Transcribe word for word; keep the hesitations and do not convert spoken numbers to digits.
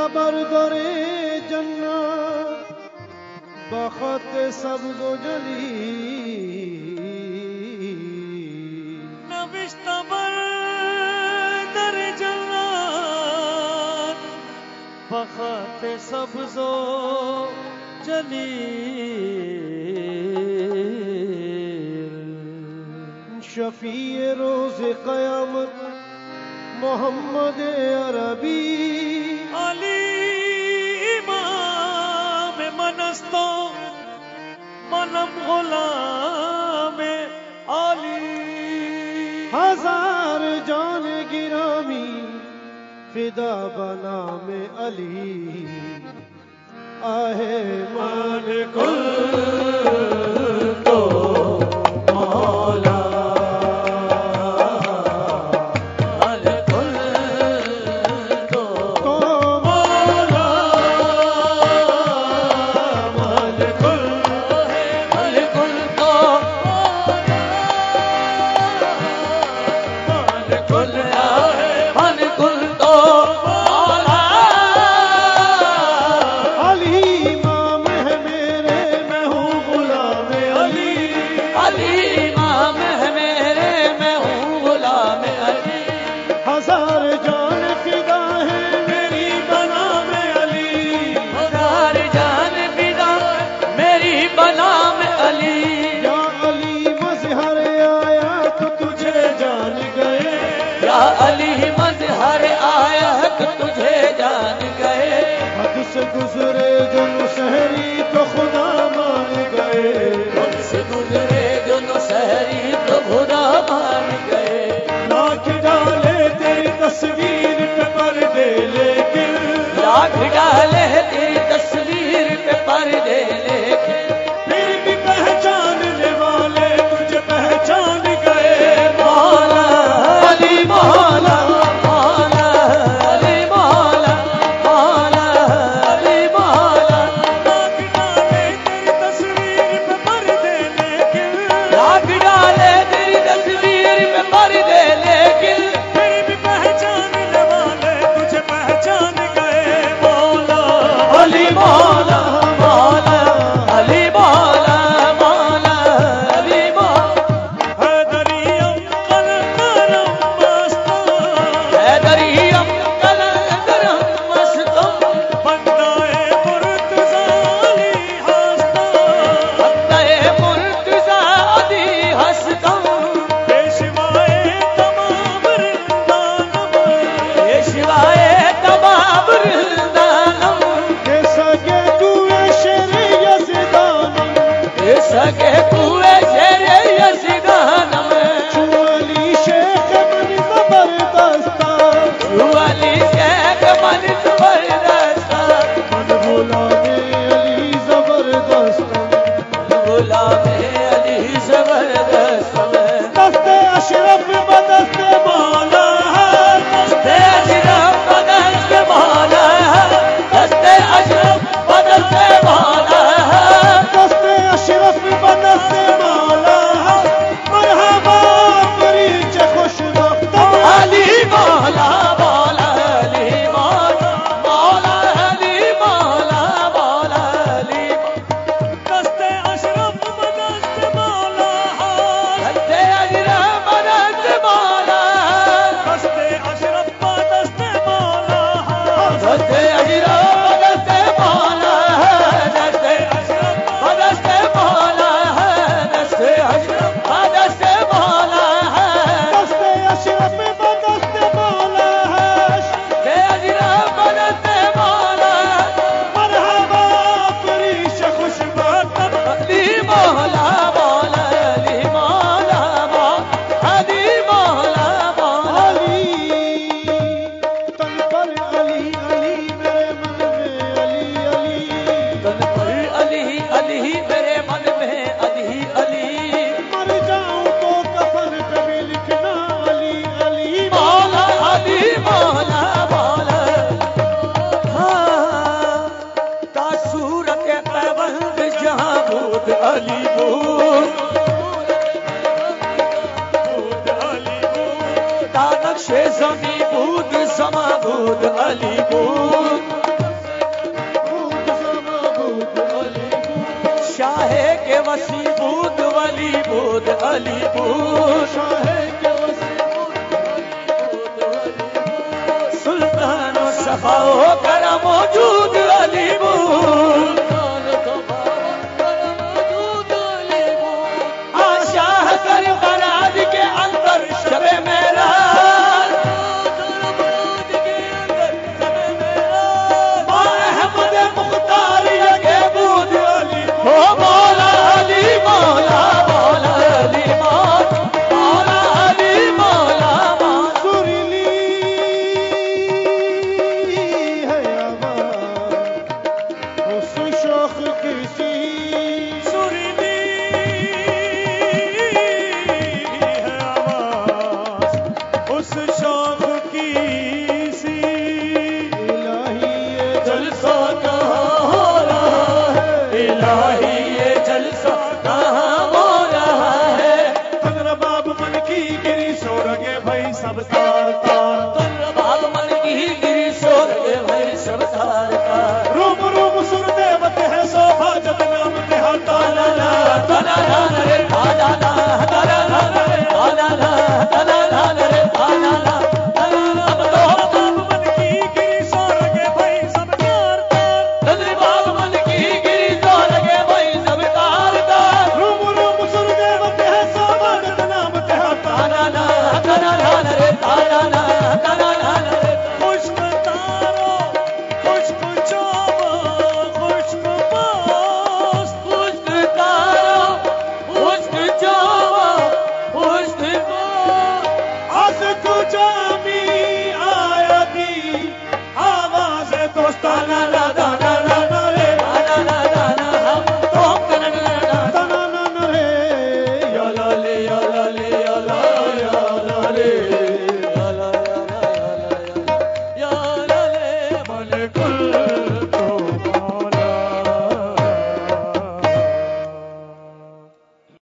بر در جنت بخط سبز و جلیل نوشتہ بر در جنت بخط سبز و جلیل شفیع روز قیامت محمد عربی علی امام من است و منم غلام علی ہزار جان گرامی فدا بنام علی آہ مان کل تو مولا علی مظہر آیا کہ تجھے جان گئے حد سے گزرے جو نصحری تو خدا مان گئے حد سے گزرے جو نصحری تو خدا مان گئے لاکھ ڈالے تیری تصویر پہ پردے لیکن لاکھ ڈالے تیری تصویر پہ پردے لیکن پھر بھی پہچاننے والے تجھے پہچان گئے مولا علی مولا مولا علی مولا مولا علی مولا لاکھ ڈالے تیری تصویر پہ پردے لیکن لاکھ ڈالے تیری تصویر پہ پردے لیکن پھر بھی پہچاننے والے تجھے پہچان گئے مولا علی مولا مولا علی مولا مولا علی مولا حیدریم قلندرم مستم حیدریم قلندرم مستم بندہ مرتضی علی ہستم بندہ مرتضی علی ہستم پیشوائے تمام رندانم پیشوائے تمام رندانم کہ سگے تو شیر یزدانم کہ سگے تو شیر یزدانم چو علی شیخ من زبردستم تو علی شیخ من زبردستم من غلام علی زبردستم غلام علی زبردستم دست اشرف بدست مولا دست اشرف بدست مولا دست اشرف بدست مولا دست اشرف بدست مولا مرحبا بریچ خوش بختم علی مولا مولا علی مولا مولا علی مولا مولا علی دست اشرف بدست مولا دست اشرف بدست مولا دست اشرف بدست مولا دست اشرف بدست مولا دست اشرف بدست مولا دست اشرف بدست مولا دست اشرف بدست مولا اشرف بدست مولا مرحبا بریچ خوش بختم علی مولا مولا علی مولا مولا علی مولا مولا علی تن پر علی علی میرے من میں علی علی تن پر علی علی میرے من میں علی علی مر جاؤں تو کفن پہ بھی لکھنا علی علی مولا علی مولا مولا ہاں تا صورت پیوند جہاں بود علی بود تا نقش زمین بود سما بود علی بود شاہ کے وسیع بود ولی بود علی بود شاہ کے وسیع بود سلطان و صفا و کرم موجود علی بود آشاہ کر براد کے اندر شب معراج با احمد مختار یگے بود علی ہو مولا علی مولا مولا علی مولا علی مولا مولا سریلی ہے آواز اس شوق کسی سریلی ہے آواز اس شوق کی سی الہی یہ جلسہ کہاں ہو رہا ہے الہی یہ جلسہ کہاں ہو رہا ہے تن رباب من کی گری سو رگے بھائی سب تار تار تن باب من کی گری سو رہے بھائی سب تار تار روم روم سر دیوت ہے سو بھاجت نام دیہاتا تنا نا تنا نا رے تنا نا تنا نا رے تنا نا تنا نا رے تنا نا تنا نا تو باب من کی گری سو رگے بھائی سب تار تار تن باب من کی گری سو رہے بھائی سب تار تار روم روم سر دیوت ہے سو بھاجت نام دیہاتا تنا نا تنا نا رے تنا نا تنا نا رے خشک تارو خشک چوبا خشک پاس خشک تارو خشک جاوا خشک بار از کجا می آیدی آواز دوستانہ تنا نا تنا